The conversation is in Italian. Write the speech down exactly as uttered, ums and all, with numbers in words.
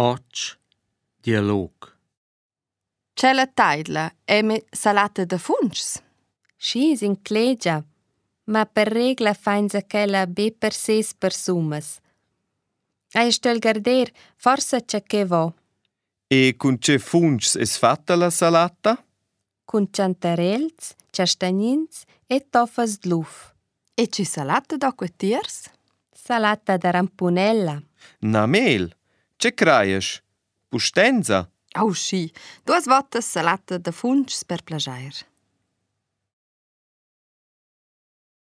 Och dialog. C'è la taidla e me salata de fungs. Schi is in clegia, ma per regla fainza ch'ella be per ses persumas. Ai stel garder, forsa c'è che vo. E con che fungs es fatta la salata? Cun ciantarels, ciastagnins e toffas d'luf. E ci salata d'acqua tiers? Salata de rampunella. Na mel, che craies? Pustenza? Oh schi, duas votas salata de fungs per plagiar.